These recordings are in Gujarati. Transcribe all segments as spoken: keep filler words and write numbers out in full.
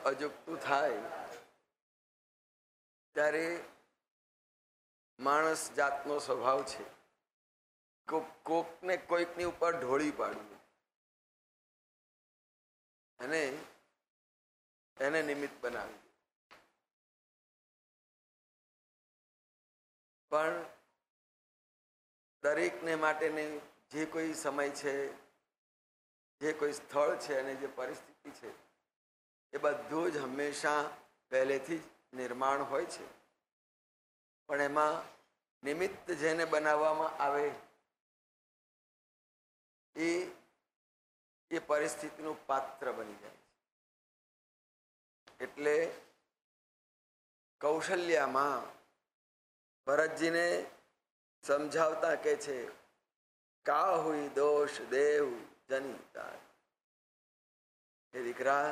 અજુકતું થાય ત્યારે માણસ જાતનો સ્વભાવ છે કોક કોકને કોઈકની ઉપર ઢોળી પાડવું અને એને નિમિત્ત બનાવી. પણ દરેકને માટેને જે કોઈ સમય છે, જે કોઈ સ્થળ છે અને જે પરિસ્થિતિ છે એ બધું જ હંમેશા પહેલેથી જ નિર્માણ હોય છે. પણ એમાં નિમિત્ત જેને બનાવવામાં આવે એ એ પરિસ્થિતિનું પાત્ર બની જાય છે. એટલે કૌશલ્યામાં ભરતજીને સમજાવતા કે છે કા હુઈ દોષ દેવ જનિતા. એ દીકરા,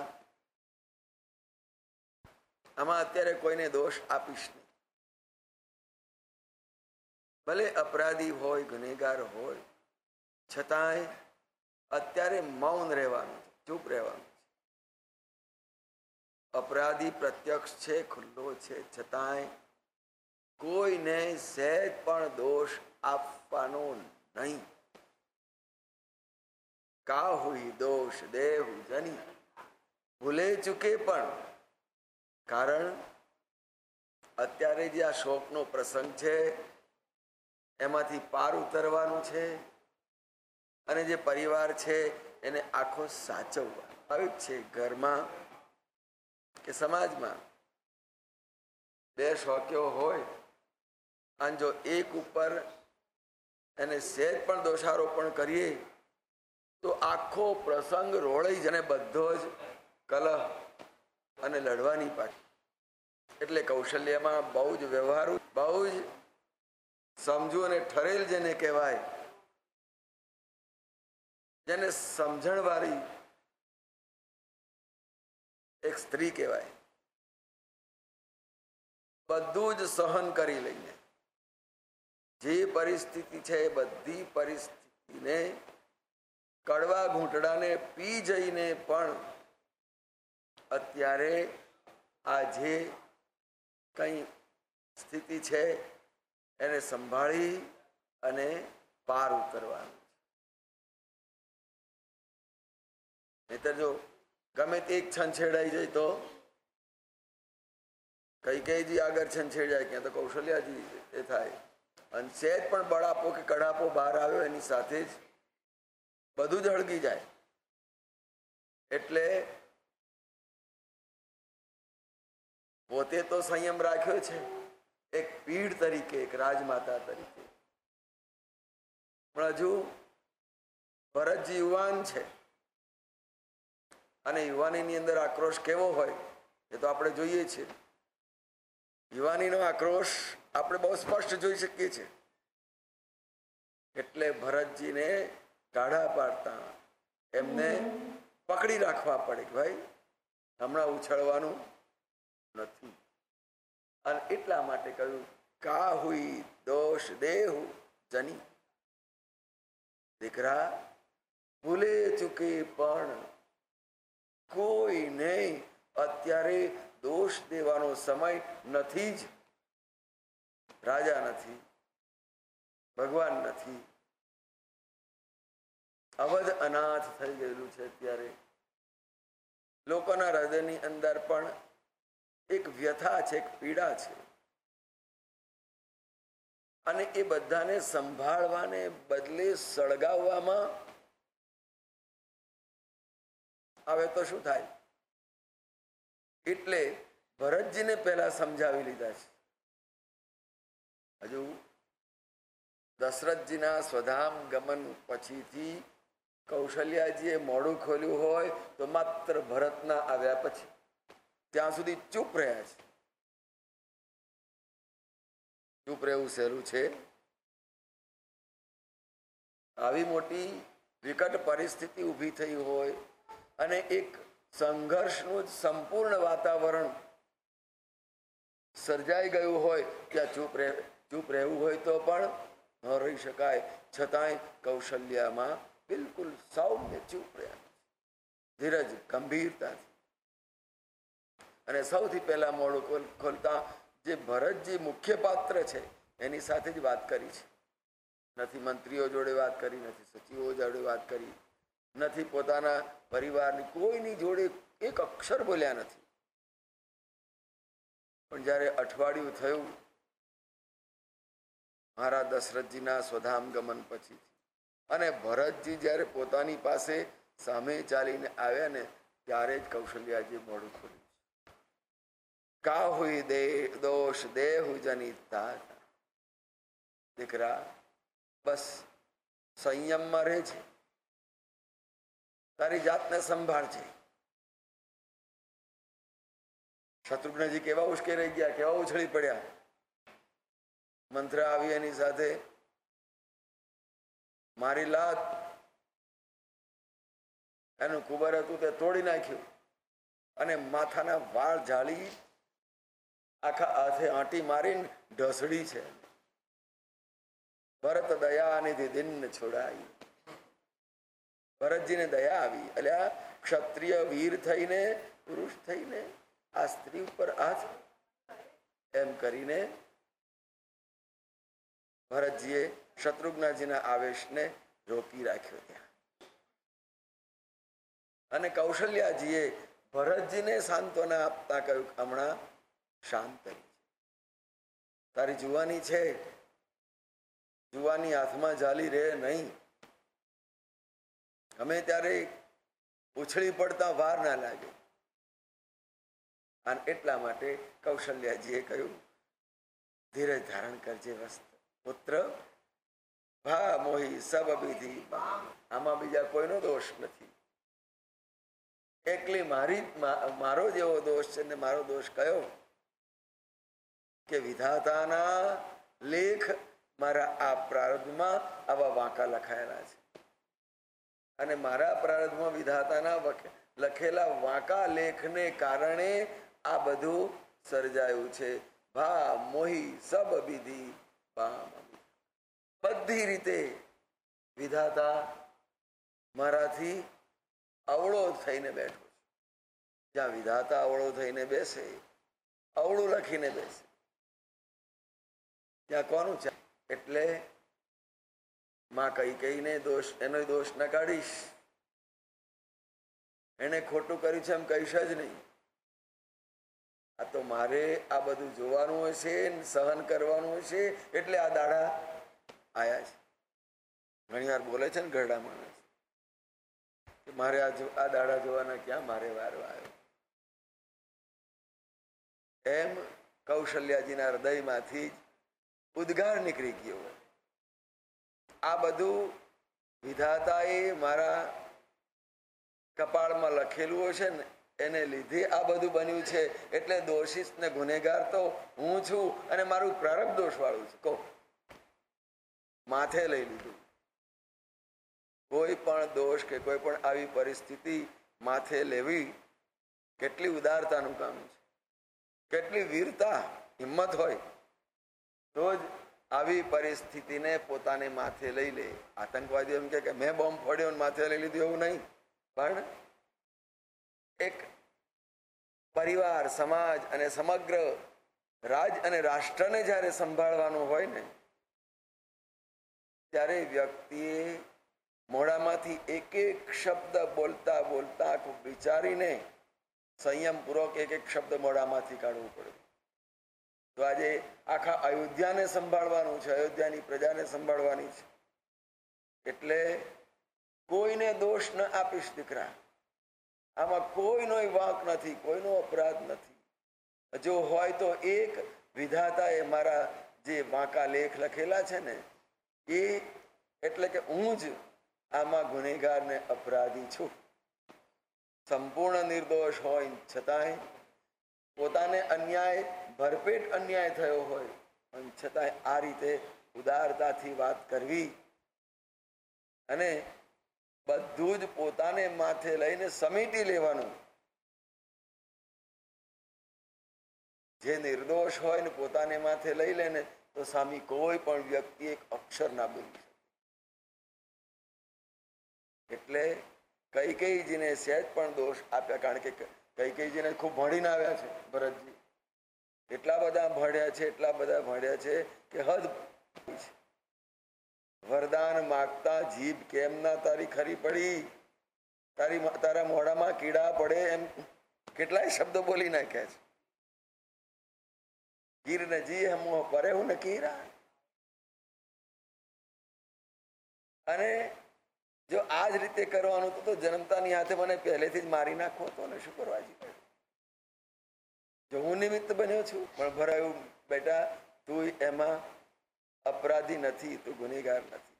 આમાં અત્યારે કોઈને દોષ આપીશ નહીં. ભલે અપરાધી હોય, ગુનેગાર હોય, છતાંય અત્યારે મૌન રહેવાનું છે, ચૂપ રહેવાનું છે. અપરાધી પ્રત્યક્ષ છે, ખુલ્લો છે, છતાંય કોઈને સહેજ પણ દોષ આપવાનો નહીં. કા હુઈ દોષ દેવ જની. ભૂલે ચૂકે પણ, કારણ અત્યારે જે આ શોકનો પ્રસંગ છે એમાંથી પાર ઉતરવાનું છે અને જે પરિવાર છે એને આખો સાચવવા. આવી જ છે ઘરમાં કે સમાજમાં બે શોક્યો હોય અને જો એક ઉપર એને સહેજ પણ દોષારોપણ કરીએ તો આખો પ્રસંગ રોળાઈ જાય, બધો જ કલહ અને લડવાની પાછી. એટલે કૌશલ્યમાં બહુ જ વ્યવહારુ, બહુ જ સમજુ અને ઠરેલ જેને કહેવાય, જેને સમજણવાળી એક સ્ત્રી કહેવાય. બધું જ સહન કરી લઈને જે પરિસ્થિતિ છે એ બધી પરિસ્થિતિને કડવા ઘૂંટડાને પી જઈને પણ અત્યારે આ જે કંઈ સ્થિતિ છે એને સંભાળી અને પાર ઉતરવાનું છે. નહીતર જો ગમે તે એક છંછેડાઈ જાય તો કઈ કઈજી આગળ છંછેડાય, ક્યાં તો કૌશલ્યાજી એ થાય. અને સહેજ પણ બળાપો કે કડાપો બહાર આવ્યો એની સાથે જ બધું જ હળગી જાય. એટલે પોતે તો સંયમ રાખ્યો છે એક પીઢ તરીકે, એક રાજમાતા તરીકે, પણ હજુ ભરતજી યુવાન છે અને યુવાનીની અંદર આક્રોશ કેવો હોય એ તો આપણે જોઈએ છીએ. યુવાનીનો આક્રોશ આપણે બહુ સ્પષ્ટ જોઈ શકીએ છીએ. એટલે ભરતજીને ટાઢા પાડતા એમને પકડી રાખવા પડે કે ભાઈ હમણાં ઉછળવાનું નથી. અને એટલા માટે કહ્યું કા હુઈ દોષ દેહુ જની. દીકરા, ભૂલે ચૂકે પણ કોઈને અત્યારે દોષ દેવાનો સમય નથી જ. રાજા નથી, ભગવાન નથી, અવધ અનાથ થઈ ગયેલું છે. અત્યારે લોકોના હૃદયની અંદર પણ એક વ્યથા છે, એક પીડા છે, અને એ બધાને સંભાળવાને બદલે સળગાવવામાં આવે તો શું થાય? એટલે ભરતજીને પહેલા સમજાવી લીધા છે. હજુ દશરથજીના સ્વધામ ગમન પછીથી કૌશલ્યાજીએ મોઢું ખોલ્યું હોય તો માત્ર ભરતના આવ્યા પછી. ત્યાં સુધી ચૂપ રહ્યા છે. ચૂપ રહેવું સહેલું છે? આવી મોટી વિકટ પરિસ્થિતિ ઊભી થઈ હોય અને એક સંઘર્ષનું સંપૂર્ણ વાતાવરણ સર્જાઈ ગયું હોય ત્યાં ચૂપ રહે ચૂપ રહેવું હોય તો પણ ન રહી શકાય. છતાંય કૌશલ્યામાં બિલકુલ સૌમ્ય ચૂપ રહ્યા, ધીરજ ગંભીરતાથી. અને સૌથી પહેલા મોડું ખોલતા જે ભરતજી મુખ્ય પાત્ર છે એની સાથે જ વાત કરી છે. નથી મંત્રીઓ જોડે વાત કરી, નથી સચિવો જોડે વાત કરી, નથી પોતાના પરિવારની કોઈની જોડે એક અક્ષર બોલ્યા નથી. પણ જ્યારે અઠવાડિયું થયું મહારાજ દશરથજીના સ્વધામ ગમન પછી અને ભરતજી જ્યારે પોતાની પાસે સામે ચાલીને આવ્યા ને ત્યારે જ કૌશલ્યાજી મોઢું ખોલ્યું. કા હુઈ દે દોષ દેહુ જનિતા. દીકરા બસ સંયમમાં રહે છે, તારી જાતને સંભાળજે. શત્રુઘ્નજી કેવા ઉશ્કેરાઈ ગયા, કેવા ઉછળી પડ્યા. મંત્ર આવી એની સાથે મારી લાત એનું કુબર હતું તે તોડી નાખ્યું અને માથાના વાળ ઝાલી આખા હાથે આંટી મારીને ઢસડી છે. ભરત દયા નિધિ દિન છોડાઈ. ભરતજીને દયા આવી. એટલે આ ક્ષત્રિય વીર થઈને પુરુષ થઈને આ સ્ત્રી ઉપર હાથ એમ કરીને ભરતજીએ શત્રુઘ્નજીના આવેશને રોકી રાખ્યો ત્યાં. અને કૌશલ્યાજીએ ભરતજીને સાંત્વના આપતા કહ્યું હમણાં શાંત થઈ, તારી જુવાની છે, જુવાની હાથમાં ઝાલી રહે નહીં. ગમે ત્યારે ઉછળી પડતા વાર ના લાગે. અને એટલા માટે કૌશલ્યાજીએ કહ્યું ધીરજ ધારણ કરજે વસ્ત પુત્ર. ભા મોહી સબ વિધિ. આમાં બીજા કોઈનો દોષ નથી, એકલી મારી મારો જેવો દોષ છે. ને મારો દોષ કયો કે વિધાતાના લેખ મારા આ પ્રારબ્ધમાં આવા વાંકા લખાયેલા છે અને મારા પ્રારબ્ધમાં વિધાતાના લખેલા વાંકા લેખને કારણે આ બધું સર્જાયું છે. ભા મોહી સબ વિધિ. બધી રીતે વિધાતા મારાથી અવળો થઈને બેઠો છે. જ્યાં વિધાતા અવળો થઈને બેસે, અવળું લખીને બેસે, ત્યાં કોનું છે? એટલે માં કઈ કઈને દોષ એનો દોષ ન કાઢીશ. એને ખોટું કર્યું છે એમ કહીશ જ નહીં. આ તો મારે આ બધું જોવાનું હશે, સહન કરવાનું હશે, એટલે આ દાડા આયા છે. ઘણી વાર બોલે છે ને ઘરડા માણસ કે મારે આ આ દાડા જોવાના ક્યાં મારે વારો આવ્યો. એમ કૌશલ્યાજીના હૃદયમાંથી જ ઉદ્ગાર નીકળી ગયો. આ બધું વિધાતાએ મારા કપાળમાં લખેલું હશે ને એને લીધે આ બધું બન્યું છે. એટલે દોષિત ને ગુનેગાર તો હું છું અને મારું પ્રારબ્ધ દોષ વાળું છે. કહો માથે લઈ લીધું. કોઈ પણ દોષ કે કોઈ પણ આવી પરિસ્થિતિ માથે લેવી કેટલી ઉદારતાનું કામ છે, કેટલી વીરતા હિંમત હોય તો જ આવી પરિસ્થિતિને પોતાને માથે લઈ લે. આતંકવાદી એમ કે મેં બોમ્બ ફોડ્યો માથે લઈ લીધું એવું નહીં, પણ એક પરિવાર, સમાજ અને સમગ્ર રાજ અને રાષ્ટ્રને જ્યારે સંભાળવાનું હોય ને ત્યારે વ્યક્તિએ મોઢામાંથી એક એક શબ્દ બોલતા બોલતા વિચારીને સંયમપૂર્વક એક એક શબ્દ મોઢામાંથી કાઢવું પડે. તો આજે આખા અયોધ્યાને સંભાળવાનું છે, અયોધ્યાની પ્રજાને સંભાળવાની છે. એટલે કોઈને દોષ ન આપીશ દીકરા. આમાં કોઈનો વાંક નથી, કોઈનો અપરાધ નથી. જો હોય તો એક વિધાતાએ મારા જે વાંકા લેખ લખેલા છે ને એ એટલે કે હું જ આમાં ગુનેગાર ને અપરાધી છું. સંપૂર્ણ નિર્દોષ હોય છતાંય પોતાને અન્યાય ભરપેટ અન્યાય થયો હોય પણ છતાંય આ રીતે ઉદારતાથી વાત કરવી અને બધું જ પોતાને માથે લઈને સમેટી લેવાનું. જે નિર્દોષ હોય ને પોતાને માથે લઈ લે ને તો સામી કોઈ પણ વ્યક્તિ એક અક્ષર ના બોલી શકે. એટલે કઈ કઈજીને સહેજ પણ દોષ આપ્યા, કારણ કે કૈકેયીજીને ખૂબ ભણીને આવ્યા છે ભરતજી, એટલા બધા ભણ્યા છે એટલા બધા ભણ્યા છે કે હદ છે. વરદાન માગતા જીભ કેમ ના તારી ખરી પડી, તારી તારા મોઢામાં કીડા પડે એમ કેટલાય શબ્દો બોલી નાખ્યા છે. ગીર ને જી હમ પરે હું ને કીરા. અને જો આ જ રીતે કરવાનું તો જન્મતાની હાથે મને પહેલેથી જ મારી નાખવો હતો ને શું કરવા જી. જો હું નિમિત્ત બન્યો છું પણ ભરાયું બેટા તું એમાં અપરાધી નથી, તું ગુનેગાર નથી.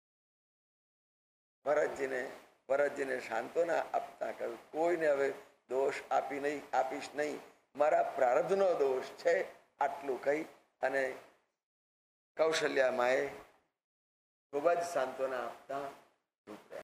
ભરતજીને ભરતજીને સાંત્વના આપતા કહ્યું કોઈને હવે દોષ આપી નહીં આપીશ નહીં, મારા પ્રારબ્ધનો દોષ છે આટલું કહી અને કૌશલ્યા માએ ખૂબ જ સાંત્વના આપતા